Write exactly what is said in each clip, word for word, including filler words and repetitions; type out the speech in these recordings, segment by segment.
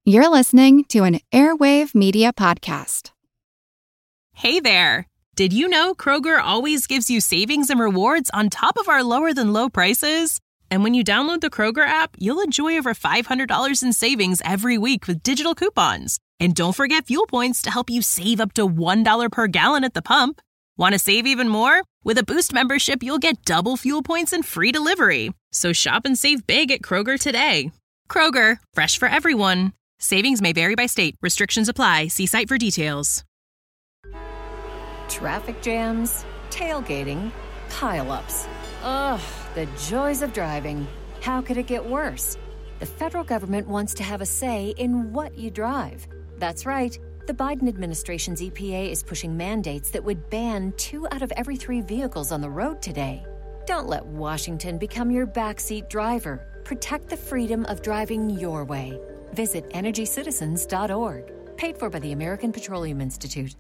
You're listening to an Airwave Media Podcast. Hey there! Did you know Kroger always gives you savings and rewards on top of our lower-than-low prices? And when you download the Kroger app, you'll enjoy over five hundred dollars in savings every week with digital coupons. And don't forget fuel points to help you save up to one dollar per gallon at the pump. Want to save even more? With a Boost membership, you'll get double fuel points and free delivery. So shop and save big at Kroger today. Kroger, fresh for everyone. Savings may vary by state. Restrictions apply. See site for details. Traffic jams, tailgating, pile-ups. Ugh, the joys of driving. How could it get worse? The federal government wants to have a say in what you drive. That's right. The Biden administration's E P A is pushing mandates that would ban two out of every three vehicles on the road today. Don't let Washington become your backseat driver. Protect the freedom of driving your way. Visit energy citizens dot org. Paid for by the American Petroleum Institute.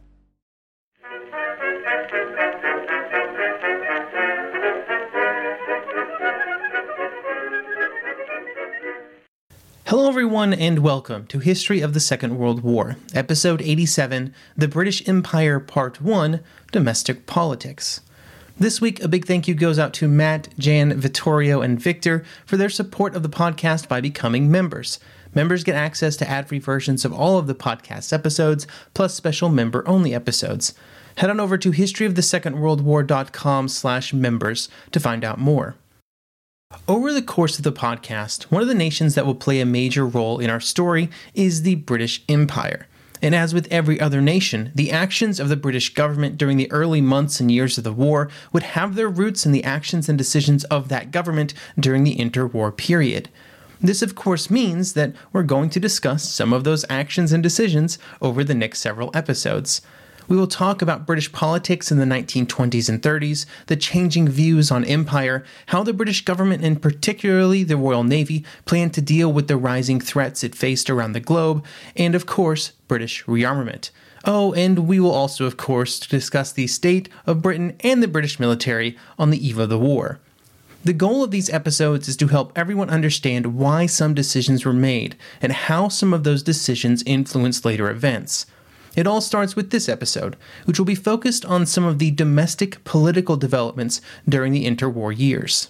Hello everyone and welcome to History of the Second World War, Episode eighty-seven, The British Empire Part one, Domestic Politics. This week, a big thank you goes out to Matt, Jan, Vittorio, and Victor for their support of the podcast by becoming members. Members get access to ad-free versions of all of the podcast episodes, plus special member-only episodes. Head on over to historyofthesecondworldwar.com slash members to find out more. Over the course of the podcast, one of the nations that will play a major role in our story is the British Empire. And as with every other nation, the actions of the British government during the early months and years of the war would have their roots in the actions and decisions of that government during the interwar period. This, of course, means that we're going to discuss some of those actions and decisions over the next several episodes. We will talk about British politics in the nineteen twenties and thirties, the changing views on empire, how the British government and particularly the Royal Navy planned to deal with the rising threats it faced around the globe, and of course, British rearmament. Oh, and we will also, of course, discuss the state of Britain and the British military on the eve of the war. The goal of these episodes is to help everyone understand why some decisions were made and how some of those decisions influenced later events. It all starts with this episode, which will be focused on some of the domestic political developments during the interwar years.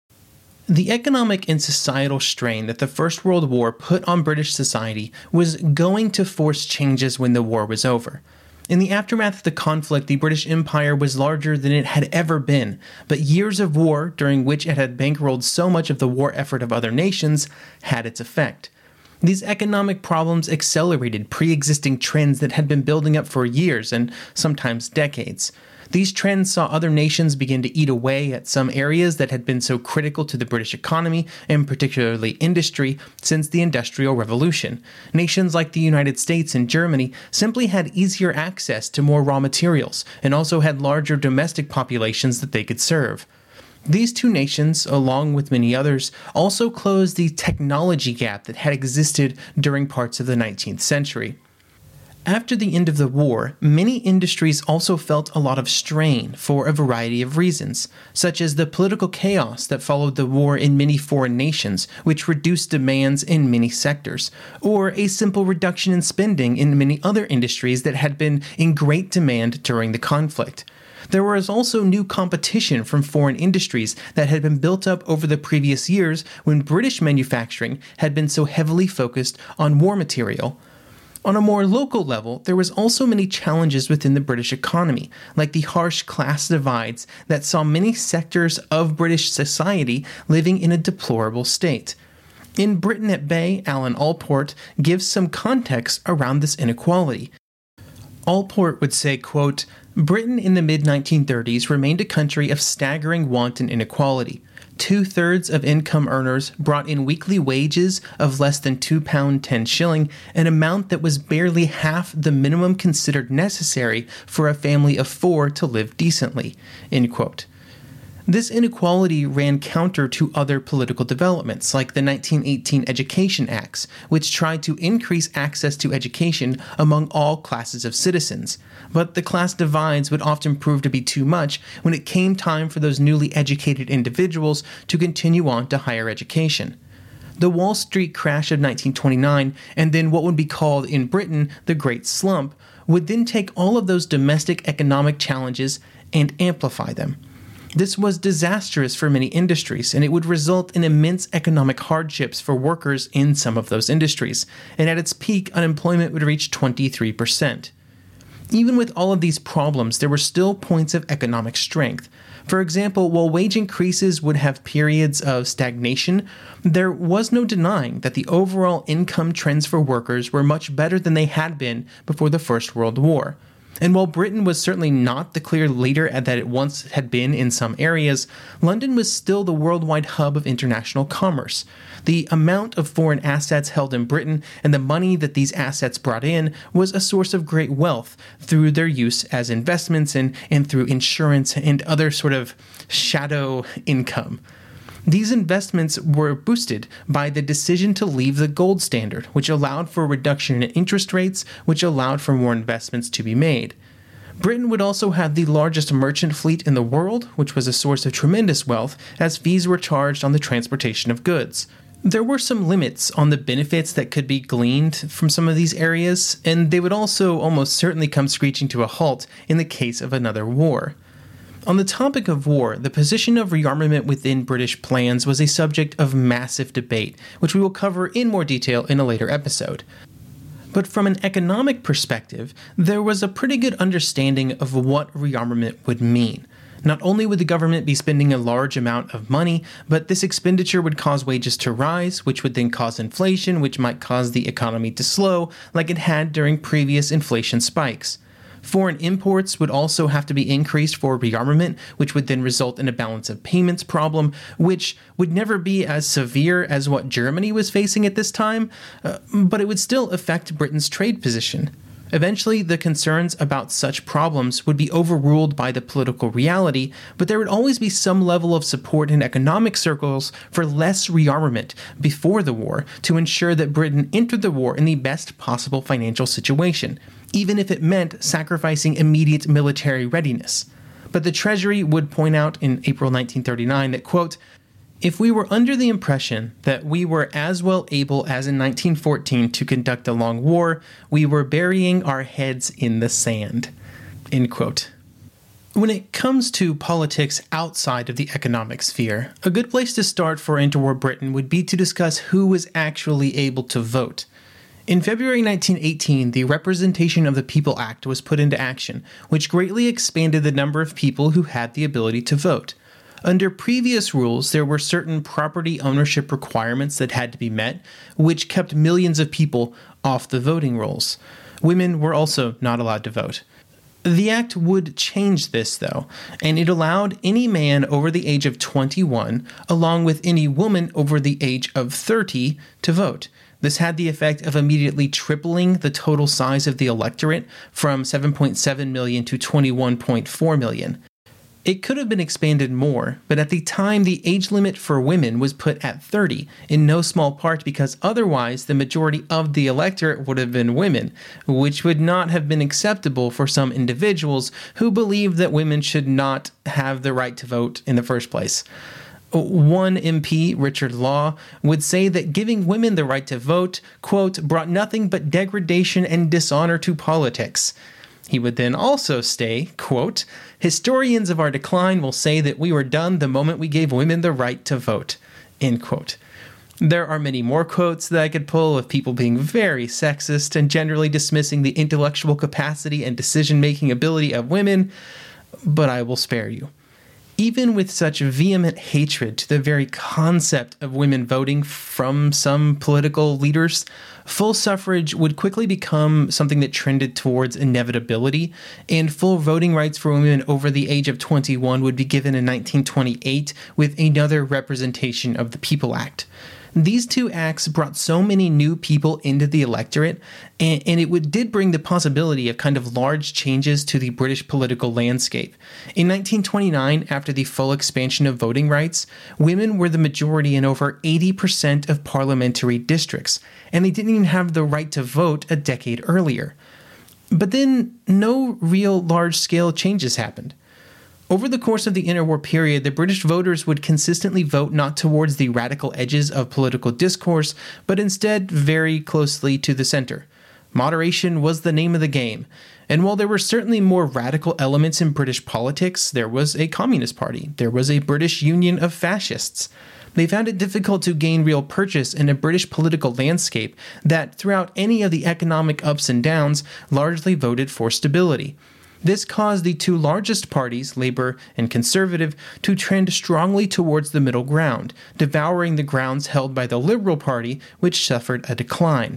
The economic and societal strain that the First World War put on British society was going to force changes when the war was over. In the aftermath of the conflict, the British Empire was larger than it had ever been, but years of war, during which it had bankrolled so much of the war effort of other nations, had its effect. These economic problems accelerated pre-existing trends that had been building up for years and sometimes decades. These trends saw other nations begin to eat away at some areas that had been so critical to the British economy, and particularly industry, since the Industrial Revolution. Nations like the United States and Germany simply had easier access to more raw materials, and also had larger domestic populations that they could serve. These two nations, along with many others, also closed the technology gap that had existed during parts of the nineteenth century. After the end of the war, many industries also felt a lot of strain for a variety of reasons, such as the political chaos that followed the war in many foreign nations, which reduced demands in many sectors, or a simple reduction in spending in many other industries that had been in great demand during the conflict. There was also new competition from foreign industries that had been built up over the previous years when British manufacturing had been so heavily focused on war material. On a more local level, there was also many challenges within the British economy, like the harsh class divides that saw many sectors of British society living in a deplorable state. In Britain at Bay, Alan Allport gives some context around this inequality. Allport would say, quote, "Britain in the mid nineteen thirties remained a country of staggering want and inequality. Two-thirds of income earners brought in weekly wages of less than two pounds ten shilling, an amount that was barely half the minimum considered necessary for a family of four to live decently." End quote. This inequality ran counter to other political developments, like the nineteen eighteen Education Acts, which tried to increase access to education among all classes of citizens. But the class divides would often prove to be too much when it came time for those newly educated individuals to continue on to higher education. the Wall Street crash of nineteen twenty-nine, and then what would be called in Britain the Great Slump, would then take all of those domestic economic challenges and amplify them. This was disastrous for many industries, and it would result in immense economic hardships for workers in some of those industries, and at its peak, unemployment would reach twenty-three percent. Even with all of these problems, there were still points of economic strength. For example, while wage increases would have periods of stagnation, there was no denying that the overall income trends for workers were much better than they had been before the First World War. And while Britain was certainly not the clear leader that it once had been in some areas, London was still the worldwide hub of international commerce. The amount of foreign assets held in Britain and the money that these assets brought in was a source of great wealth through their use as investments and, and through insurance and other sort of shadow income. These investments were boosted by the decision to leave the gold standard, which allowed for a reduction in interest rates, which allowed for more investments to be made. Britain would also have the largest merchant fleet in the world, which was a source of tremendous wealth, as fees were charged on the transportation of goods. There were some limits on the benefits that could be gleaned from some of these areas, and they would also almost certainly come screeching to a halt in the case of another war. On the topic of war, the position of rearmament within British plans was a subject of massive debate, which we will cover in more detail in a later episode. But from an economic perspective, there was a pretty good understanding of what rearmament would mean. Not only would the government be spending a large amount of money, but this expenditure would cause wages to rise, which would then cause inflation, which might cause the economy to slow, like it had during previous inflation spikes. Foreign imports would also have to be increased for rearmament, which would then result in a balance of payments problem, which would never be as severe as what Germany was facing at this time, uh, but it would still affect Britain's trade position. Eventually, the concerns about such problems would be overruled by the political reality, but there would always be some level of support in economic circles for less rearmament before the war to ensure that Britain entered the war in the best possible financial situation, even if it meant sacrificing immediate military readiness. But the Treasury would point out in April nineteen thirty-nine that, quote, "If we were under the impression that we were as well able as in nineteen fourteen to conduct a long war, we were burying our heads in the sand." End quote. When it comes to politics outside of the economic sphere, a good place to start for interwar Britain would be to discuss who was actually able to vote. In February nineteen eighteen, the Representation of the People Act was put into action, which greatly expanded the number of people who had the ability to vote. Under previous rules, there were certain property ownership requirements that had to be met, which kept millions of people off the voting rolls. Women were also not allowed to vote. The act would change this, though, and it allowed any man over the age of twenty-one, along with any woman over the age of thirty, to vote. This had the effect of immediately tripling the total size of the electorate from seven point seven million to twenty-one point four million. It could have been expanded more, but at the time the age limit for women was put at thirty, in no small part because otherwise the majority of the electorate would have been women, which would not have been acceptable for some individuals who believed that women should not have the right to vote in the first place. One M P, Richard Law, would say that giving women the right to vote, quote, brought nothing but degradation and dishonor to politics. He would then also say, quote, historians of our decline will say that we were done the moment we gave women the right to vote, end quote. There are many more quotes that I could pull of people being very sexist and generally dismissing the intellectual capacity and decision-making ability of women, but I will spare you. Even with such vehement hatred to the very concept of women voting from some political leaders, full suffrage would quickly become something that trended towards inevitability, and full voting rights for women over the age of twenty-one would be given in nineteen twenty-eight with another Representation of the People Act. These two acts brought so many new people into the electorate, and, and it would, did bring the possibility of kind of large changes to the British political landscape. In nineteen twenty-nine, after the full expansion of voting rights, women were the majority in over eighty percent of parliamentary districts, and they didn't even have the right to vote a decade earlier. But then, no real large-scale changes happened. Over the course of the interwar period, the British voters would consistently vote not towards the radical edges of political discourse, but instead very closely to the center. Moderation was the name of the game. And while there were certainly more radical elements in British politics, there was a Communist Party. There was a British Union of Fascists. They found it difficult to gain real purchase in a British political landscape that, throughout any of the economic ups and downs, largely voted for stability. This caused the two largest parties, Labour and Conservative, to trend strongly towards the middle ground, devouring the grounds held by the Liberal Party, which suffered a decline.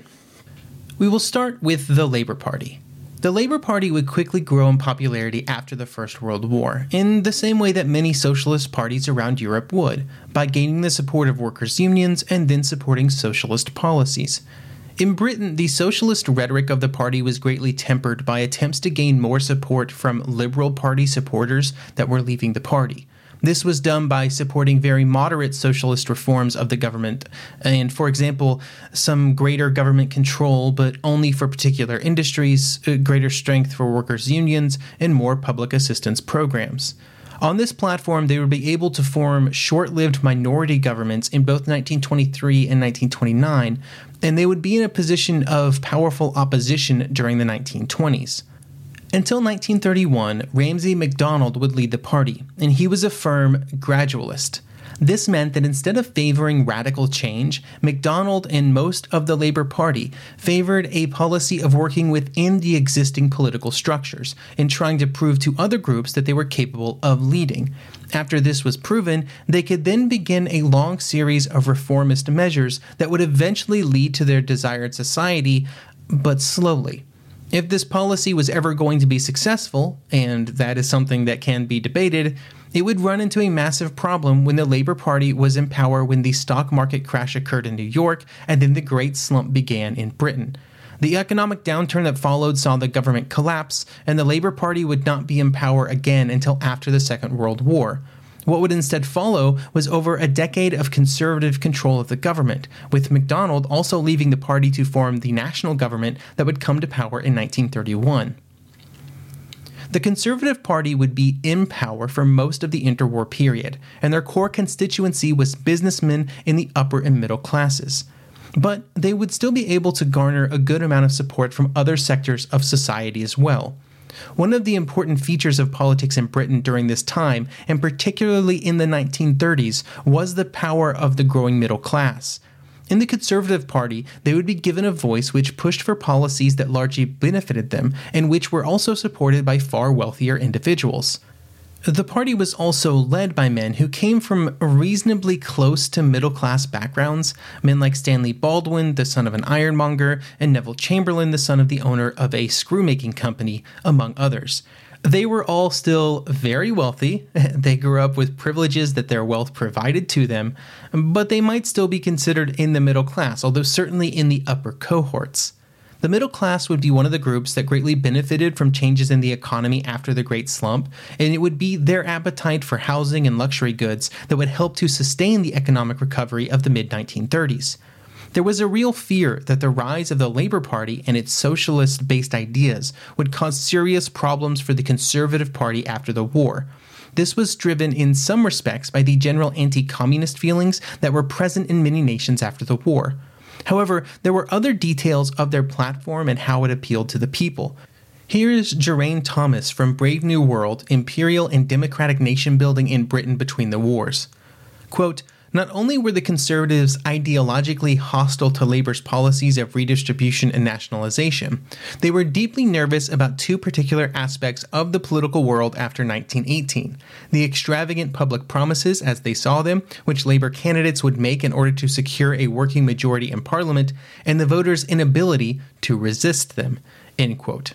We will start with the Labour Party. The Labour Party would quickly grow in popularity after the First World War, in the same way that many socialist parties around Europe would, by gaining the support of workers' unions and then supporting socialist policies. In Britain, the socialist rhetoric of the party was greatly tempered by attempts to gain more support from Liberal Party supporters that were leaving the party. This was done by supporting very moderate socialist reforms of the government, and, for example, some greater government control, but only for particular industries, greater strength for workers' unions, and more public assistance programs. On this platform, they would be able to form short-lived minority governments in both nineteen twenty-three and nineteen twenty-nine, and they would be in a position of powerful opposition during the nineteen twenties. Until nineteen thirty-one, Ramsay MacDonald would lead the party, and he was a firm gradualist. This meant that instead of favoring radical change, MacDonald and most of the Labour Party favored a policy of working within the existing political structures and trying to prove to other groups that they were capable of leading. After this was proven, they could then begin a long series of reformist measures that would eventually lead to their desired society, but slowly. If this policy was ever going to be successful, and that is something that can be debated, it would run into a massive problem when the Labour Party was in power when the stock market crash occurred in New York and then the Great Slump began in Britain. The economic downturn that followed saw the government collapse, and the Labour Party would not be in power again until after the Second World War. What would instead follow was over a decade of conservative control of the government, with MacDonald also leaving the party to form the national government that would come to power in nineteen thirty-one. The Conservative Party would be in power for most of the interwar period, and their core constituency was businessmen in the upper and middle classes. But they would still be able to garner a good amount of support from other sectors of society as well. One of the important features of politics in Britain during this time, and particularly in the nineteen thirties, was the power of the growing middle class. In the Conservative Party, they would be given a voice which pushed for policies that largely benefited them, and which were also supported by far wealthier individuals. The party was also led by men who came from reasonably close to middle-class backgrounds, men like Stanley Baldwin, the son of an ironmonger, and Neville Chamberlain, the son of the owner of a screw-making company, among others. They were all still very wealthy. They grew up with privileges that their wealth provided to them, but they might still be considered in the middle class, although certainly in the upper cohorts. The middle class would be one of the groups that greatly benefited from changes in the economy after the Great Slump, and it would be their appetite for housing and luxury goods that would help to sustain the economic recovery of the mid nineteen thirties. There was a real fear that the rise of the Labour Party and its socialist-based ideas would cause serious problems for the Conservative Party after the war. This was driven in some respects by the general anti-communist feelings that were present in many nations after the war. However, there were other details of their platform and how it appealed to the people. Here is Geraint Thomas from Brave New World, Imperial and Democratic Nation Building in Britain Between the Wars. Quote, "Not only were the Conservatives ideologically hostile to Labour's policies of redistribution and nationalisation, they were deeply nervous about two particular aspects of the political world after nineteen eighteen, the extravagant public promises as they saw them, which Labour candidates would make in order to secure a working majority in Parliament, and the voters' inability to resist them." End quote.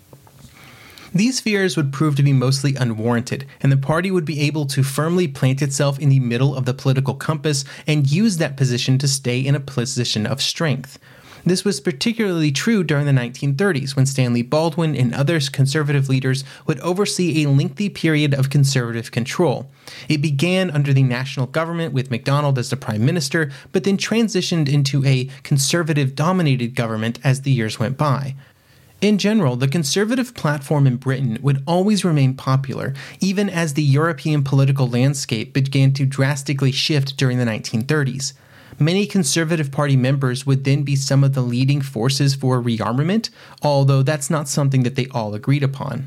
These fears would prove to be mostly unwarranted, and the party would be able to firmly plant itself in the middle of the political compass and use that position to stay in a position of strength. This was particularly true during the nineteen thirties, when Stanley Baldwin and other conservative leaders would oversee a lengthy period of conservative control. It began under the national government with MacDonald as the prime minister, but then transitioned into a conservative-dominated government as the years went by. In general, the conservative platform in Britain would always remain popular, even as the European political landscape began to drastically shift during the nineteen thirties. Many Conservative Party members would then be some of the leading forces for rearmament, although that's not something that they all agreed upon.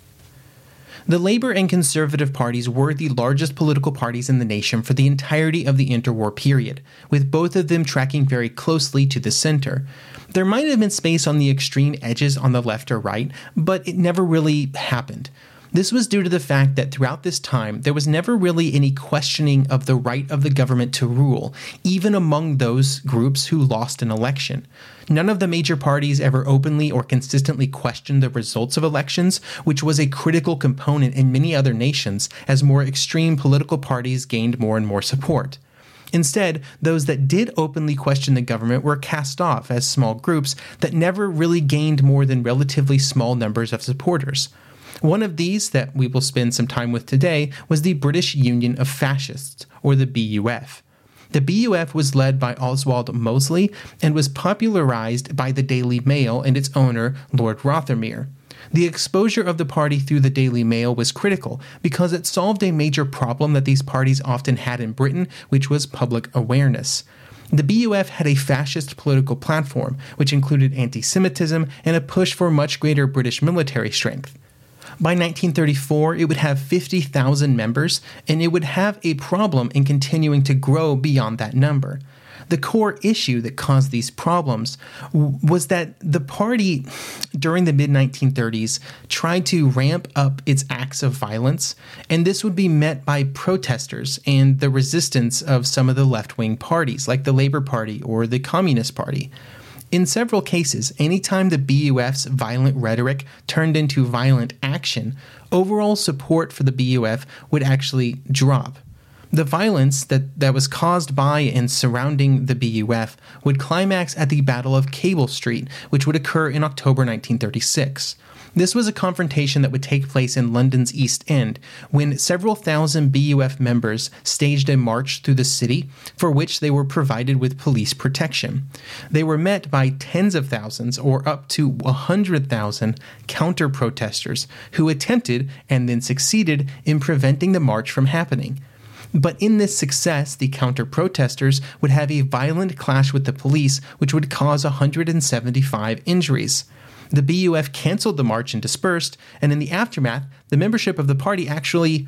The Labour and Conservative parties were the largest political parties in the nation for the entirety of the interwar period, with both of them tracking very closely to the center. There might have been space on the extreme edges on the left or right, but it never really happened. This was due to the fact that throughout this time, there was never really any questioning of the right of the government to rule, even among those groups who lost an election. None of the major parties ever openly or consistently questioned the results of elections, which was a critical component in many other nations as more extreme political parties gained more and more support. Instead, those that did openly question the government were cast off as small groups that never really gained more than relatively small numbers of supporters. One of these that we will spend some time with today was the British Union of Fascists, or the B U F. The B U F was led by Oswald Mosley and was popularized by the Daily Mail and its owner, Lord Rothermere. The exposure of the party through the Daily Mail was critical because it solved a major problem that these parties often had in Britain, which was public awareness. The B U F had a fascist political platform, which included anti-Semitism and a push for much greater British military strength. By nineteen thirty-four, it would have fifty thousand members, and it would have a problem in continuing to grow beyond that number. The core issue that caused these problems was that the party, during the mid nineteen thirties, tried to ramp up its acts of violence, and this would be met by protesters and the resistance of some of the left-wing parties, like the Labour Party or the Communist Party. In several cases, anytime the B U F's violent rhetoric turned into violent action, overall support for the B U F would actually drop. The violence that, that was caused by and surrounding the B U F would climax at the Battle of Cable Street, which would occur in October nineteen thirty-six. This was a confrontation that would take place in London's East End, when several thousand B U F members staged a march through the city, for which they were provided with police protection. They were met by tens of thousands, or up to one hundred thousand, counter-protesters who attempted, and then succeeded, in preventing the march from happening. But in this success, the counter-protesters would have a violent clash with the police, which would cause one hundred seventy-five injuries. The B U F canceled the march and dispersed, and in the aftermath, the membership of the party actually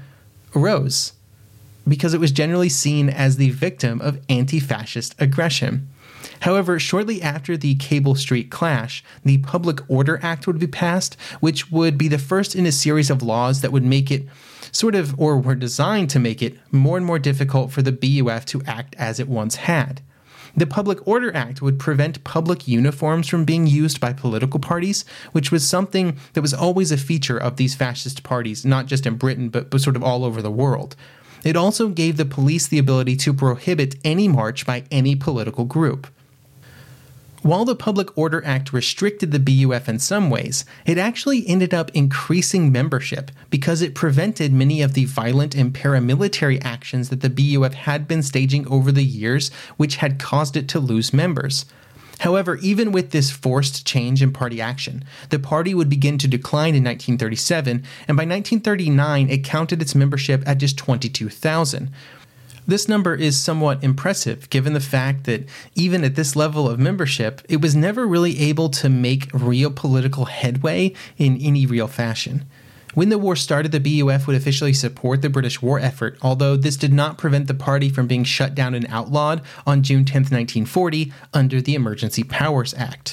rose, because it was generally seen as the victim of anti-fascist aggression. However, shortly after the Cable Street clash, the Public Order Act would be passed, which would be the first in a series of laws that would make it sort of, or were designed to make it, more and more difficult for the B U F to act as it once had. The Public Order Act would prevent public uniforms from being used by political parties, which was something that was always a feature of these fascist parties, not just in Britain, but, but sort of all over the world. It also gave the police the ability to prohibit any march by any political group. While the Public Order Act restricted the B U F in some ways, it actually ended up increasing membership because it prevented many of the violent and paramilitary actions that the B U F had been staging over the years, which had caused it to lose members. However, even with this forced change in party action, the party would begin to decline in nineteen thirty-seven, and by nineteen thirty-nine it counted its membership at just twenty-two thousand. This number is somewhat impressive given the fact that even at this level of membership, it was never really able to make real political headway in any real fashion. When the war started, the B U F would officially support the British war effort, although this did not prevent the party from being shut down and outlawed on June tenth, nineteen forty, under the Emergency Powers Act.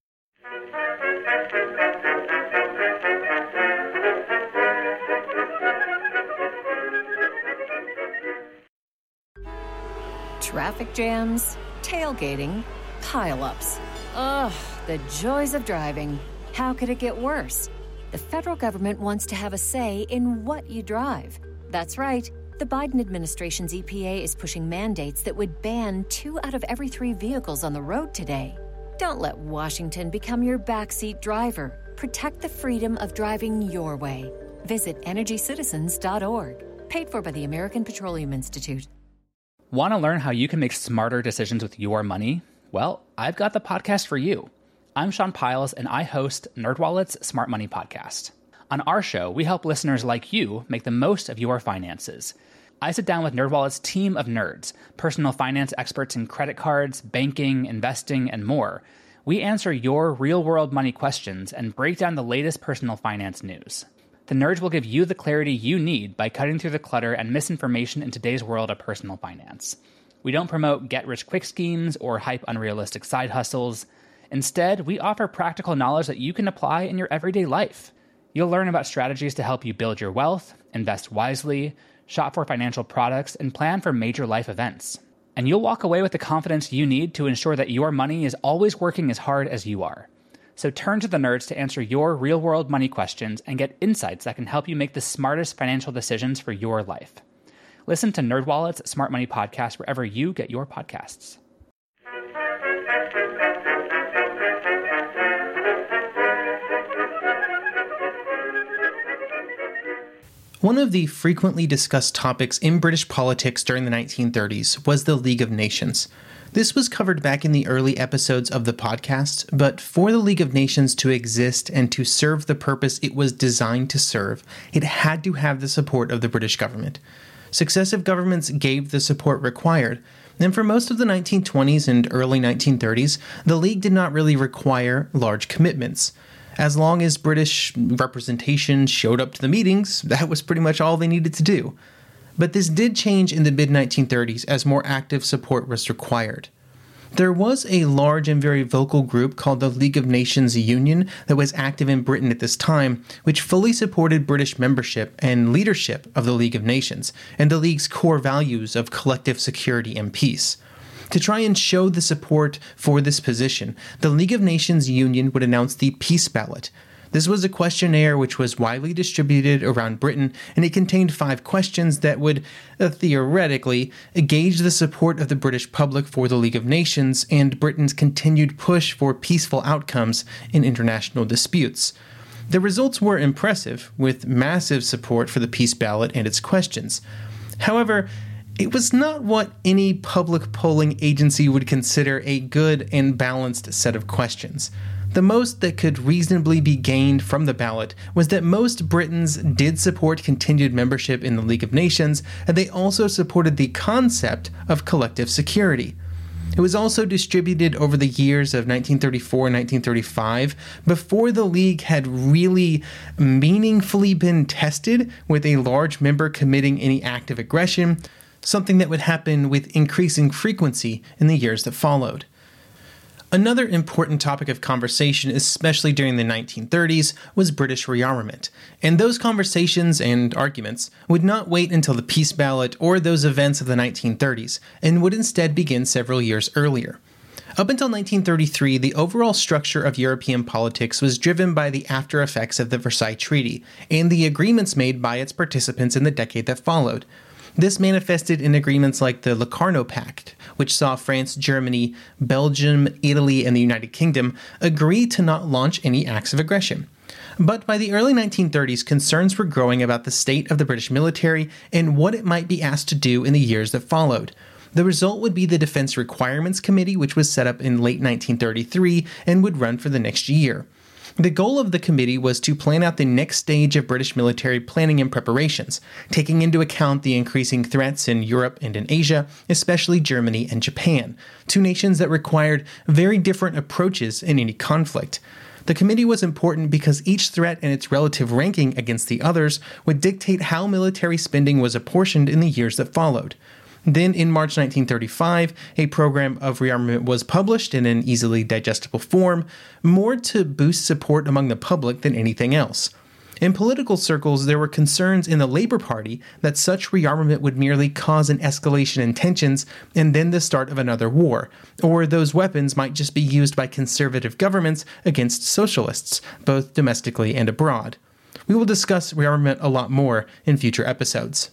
Traffic jams, tailgating, pile-ups. Ugh, the joys of driving. How could it get worse? The federal government wants to have a say in what you drive. That's right. The Biden administration's E P A is pushing mandates that would ban two out of every three vehicles on the road today. Don't let Washington become your backseat driver. Protect the freedom of driving your way. Visit energy citizens dot org. Paid for by the American Petroleum Institute. Want to learn how you can make smarter decisions with your money? Well, I've got the podcast for you. I'm Sean Piles, and I host NerdWallet's Smart Money Podcast. On our show, we help listeners like you make the most of your finances. I sit down with NerdWallet's team of nerds, personal finance experts in credit cards, banking, investing, and more. We answer your real-world money questions and break down the latest personal finance news. The nerds will give you the clarity you need by cutting through the clutter and misinformation in today's world of personal finance. We don't promote get-rich-quick schemes or hype unrealistic side hustles. Instead, we offer practical knowledge that you can apply in your everyday life. You'll learn about strategies to help you build your wealth, invest wisely, shop for financial products, and plan for major life events. And you'll walk away with the confidence you need to ensure that your money is always working as hard as you are. So turn to the nerds to answer your real-world money questions and get insights that can help you make the smartest financial decisions for your life. Listen to NerdWallet's Smart Money Podcast wherever you get your podcasts. One of the frequently discussed topics in British politics during the nineteen thirties was the League of Nations. This was covered back in the early episodes of the podcast, but for the League of Nations to exist and to serve the purpose it was designed to serve, it had to have the support of the British government. Successive governments gave the support required, and for most of the nineteen twenties and early nineteen thirties, the League did not really require large commitments. As long as British representation showed up to the meetings, that was pretty much all they needed to do. But this did change in the mid nineteen thirties as more active support was required. There was a large and very vocal group called the League of Nations Union that was active in Britain at this time, which fully supported British membership and leadership of the League of Nations, and the League's core values of collective security and peace. To try and show the support for this position, the League of Nations Union would announce the Peace Ballot. This was a questionnaire which was widely distributed around Britain, and it contained five questions that would, uh, theoretically, gauge the support of the British public for the League of Nations and Britain's continued push for peaceful outcomes in international disputes. The results were impressive, with massive support for the Peace Ballot and its questions. However, it was not what any public polling agency would consider a good and balanced set of questions. The most that could reasonably be gained from the ballot was that most Britons did support continued membership in the League of Nations, and they also supported the concept of collective security. It was also distributed over the years of nineteen thirty-four and nineteen thirty-five, before the League had really meaningfully been tested with a large member committing any act of aggression, something that would happen with increasing frequency in the years that followed. Another important topic of conversation, especially during the nineteen thirties, was British rearmament, and those conversations and arguments would not wait until the Peace Ballot or those events of the nineteen thirties, and would instead begin several years earlier. Up until nineteen thirty-three, the overall structure of European politics was driven by the after effects of the Versailles Treaty, and the agreements made by its participants in the decade that followed. This manifested in agreements like the Locarno Pact, which saw France, Germany, Belgium, Italy, and the United Kingdom agree to not launch any acts of aggression. But by the early nineteen thirties, concerns were growing about the state of the British military and what it might be asked to do in the years that followed. The result would be the Defense Requirements Committee, which was set up in late nineteen thirty-three and would run for the next year. The goal of the committee was to plan out the next stage of British military planning and preparations, taking into account the increasing threats in Europe and in Asia, especially Germany and Japan, two nations that required very different approaches in any conflict. The committee was important because each threat and its relative ranking against the others would dictate how military spending was apportioned in the years that followed. Then, in March nineteen thirty-five, a program of rearmament was published in an easily digestible form, more to boost support among the public than anything else. In political circles, there were concerns in the Labour Party that such rearmament would merely cause an escalation in tensions and then the start of another war, or those weapons might just be used by conservative governments against socialists, both domestically and abroad. We will discuss rearmament a lot more in future episodes.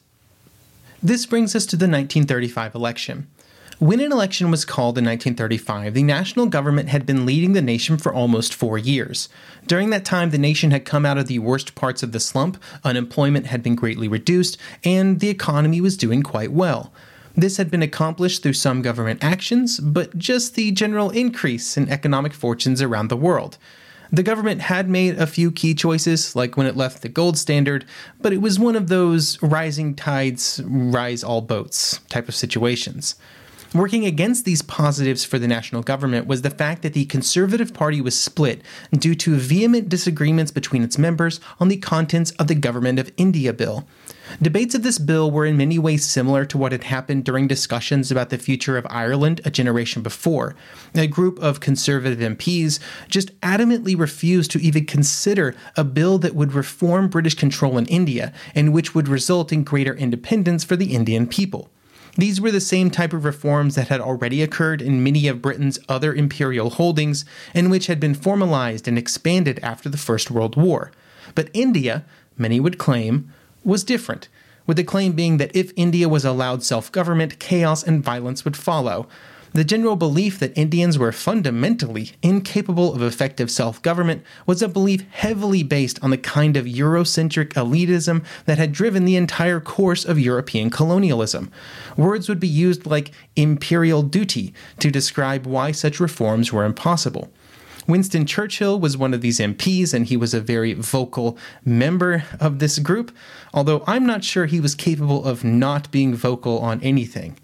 This brings us to the nineteen thirty-five election. When an election was called in nineteen thirty-five, the national government had been leading the nation for almost four years. During that time, the nation had come out of the worst parts of the slump, unemployment had been greatly reduced, and the economy was doing quite well. This had been accomplished through some government actions, but just the general increase in economic fortunes around the world. The government had made a few key choices, like when it left the gold standard, but it was one of those rising tides rise all boats type of situations. Working against these positives for the national government was the fact that the Conservative Party was split due to vehement disagreements between its members on the contents of the Government of India bill. Debates of this bill were in many ways similar to what had happened during discussions about the future of Ireland a generation before. A group of Conservative M Ps just adamantly refused to even consider a bill that would reform British control in India and which would result in greater independence for the Indian people. These were the same type of reforms that had already occurred in many of Britain's other imperial holdings and which had been formalized and expanded after the First World War. But India, many would claim, was different, with the claim being that if India was allowed self-government, chaos and violence would follow. The general belief that Indians were fundamentally incapable of effective self-government was a belief heavily based on the kind of Eurocentric elitism that had driven the entire course of European colonialism. Words would be used like imperial duty to describe why such reforms were impossible. Winston Churchill was one of these M Ps, and he was a very vocal member of this group, although I'm not sure he was capable of not being vocal on anything.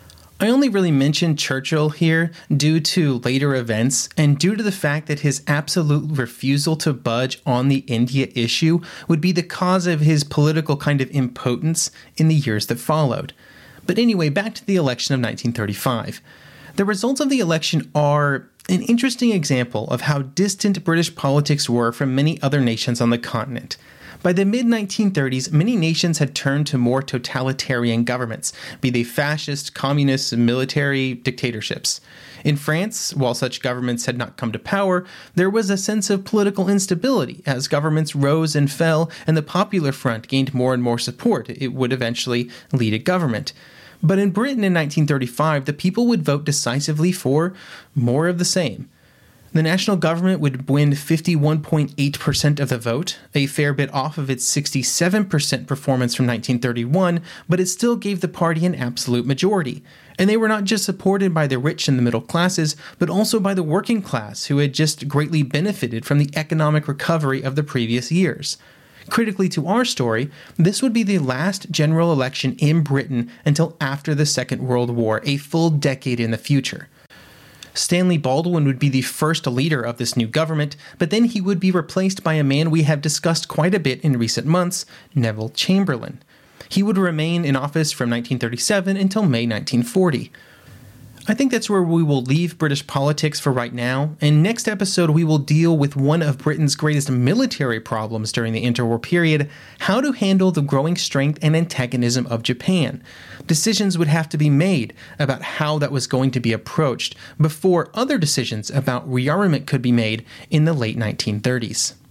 I only really mention Churchill here due to later events and due to the fact that his absolute refusal to budge on the India issue would be the cause of his political kind of impotence in the years that followed. But anyway, back to the election of nineteen thirty-five. The results of the election are an interesting example of how distant British politics were from many other nations on the continent. By the mid nineteen thirties, many nations had turned to more totalitarian governments, be they fascist, communist, military dictatorships. In France, while such governments had not come to power, there was a sense of political instability as governments rose and fell and the Popular Front gained more and more support. It would eventually lead a government. But in Britain in nineteen thirty-five, the people would vote decisively for more of the same. The national government would win fifty-one point eight percent of the vote, a fair bit off of its sixty-seven percent performance from nineteen thirty-one, but it still gave the party an absolute majority. And they were not just supported by the rich and the middle classes, but also by the working class, who had just greatly benefited from the economic recovery of the previous years. Critically to our story, this would be the last general election in Britain until after the Second World War, a full decade in the future. Stanley Baldwin would be the first leader of this new government, but then he would be replaced by a man we have discussed quite a bit in recent months, Neville Chamberlain. He would remain in office from nineteen thirty-seven until May nineteen forty. I think that's where we will leave British politics for right now, and next episode we will deal with one of Britain's greatest military problems during the interwar period, how to handle the growing strength and antagonism of Japan. Decisions would have to be made about how that was going to be approached before other decisions about rearmament could be made in the late nineteen thirties.